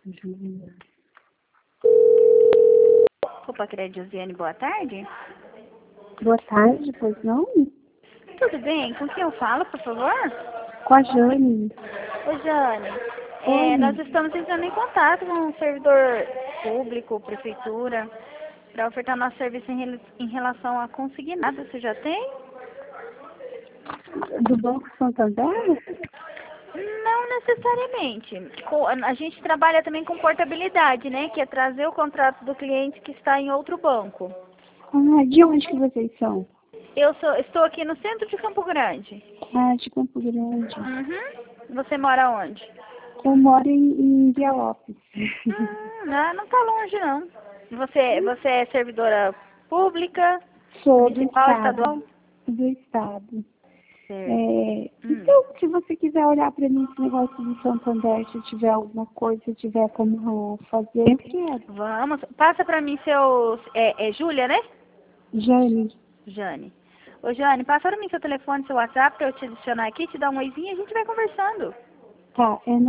Júlia. Opa, Crédito Josiane, boa tarde. Boa tarde, pois não? Tudo bem? Com quem eu falo, por favor? Com a Jane. Oi, Jane. Oi. Nós estamos entrando em contato com o servidor público, prefeitura, para ofertar nosso serviço em relação a consignado. Você já tem? Do Banco Santander? Não necessariamente. A gente trabalha também com portabilidade, né? Que é trazer o contrato do cliente que está em outro banco. Ah, de onde que vocês são? Estou aqui no centro de Campo Grande. Ah, de Campo Grande. Uhum. Você mora onde? Eu moro em Via Lopes. Não tá longe, não. Você é servidora pública, Sou do municipal, estado. estadual? Do estado. Certo. Então, se você quiser olhar para mim esse negócio do Santander, se tiver alguma coisa, se tiver como fazer, eu quero. Vamos. Passa pra mim seu... É Júlia, né? Jane. Jane. Ô, Jane, passa pra mim seu telefone, seu WhatsApp pra eu te adicionar aqui, te dar um oizinho e a gente vai conversando. Tá, é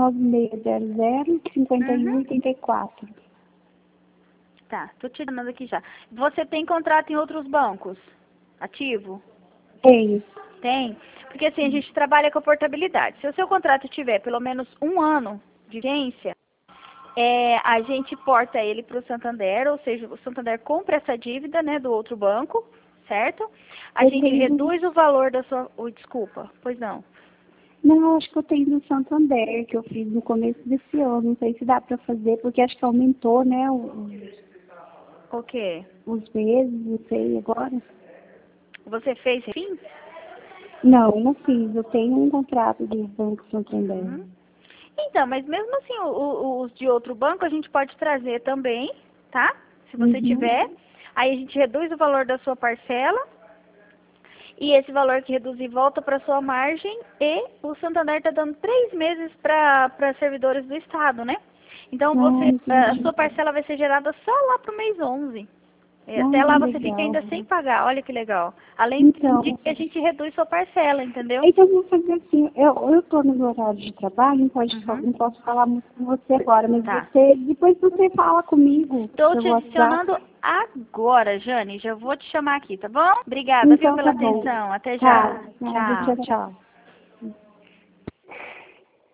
9600-5184. Tá, tô te dando aqui já. Você tem contrato em outros bancos? Ativo? Tenho. Tem? Porque assim, a gente trabalha com a portabilidade. Se o seu contrato tiver pelo menos 1 ano de vigência, a gente porta ele para o Santander, ou seja, o Santander compra essa dívida, né, do outro banco, certo? A Eu gente tenho. reduz o valor da sua... Oi, desculpa, pois não. Não, acho que eu tenho do Santander, que eu fiz no começo desse ano. Não sei se dá para fazer, porque acho que aumentou, né, O quê? os meses, não sei agora. Você fez fim? Não, não fiz. Eu tenho um contrato do Banco Santander. Uhum. Então, mas mesmo assim, os de outro banco a gente pode trazer também, tá? Se você tiver. Aí a gente reduz o valor da sua parcela. E esse valor que reduzir volta para sua margem. E o Santander está dando 3 meses para servidores do Estado, né? Então, a Entendi. sua parcela vai ser gerada só lá para o mês 11. E até Ah, lá você fica legal. ainda sem pagar. Olha que legal. Além Então, de que a gente reduz sua parcela, entendeu? então eu vou fazer assim, eu tô no meu horário de trabalho, Uhum. não posso falar muito com você agora, mas Tá. depois você fala comigo Estou pelo te WhatsApp. adicionando agora, Jane. Já vou te chamar aqui, tá bom? Obrigada, viu, Então pela tá bom. atenção. Até já. Tá, nada, Tchau. tchau, tchau.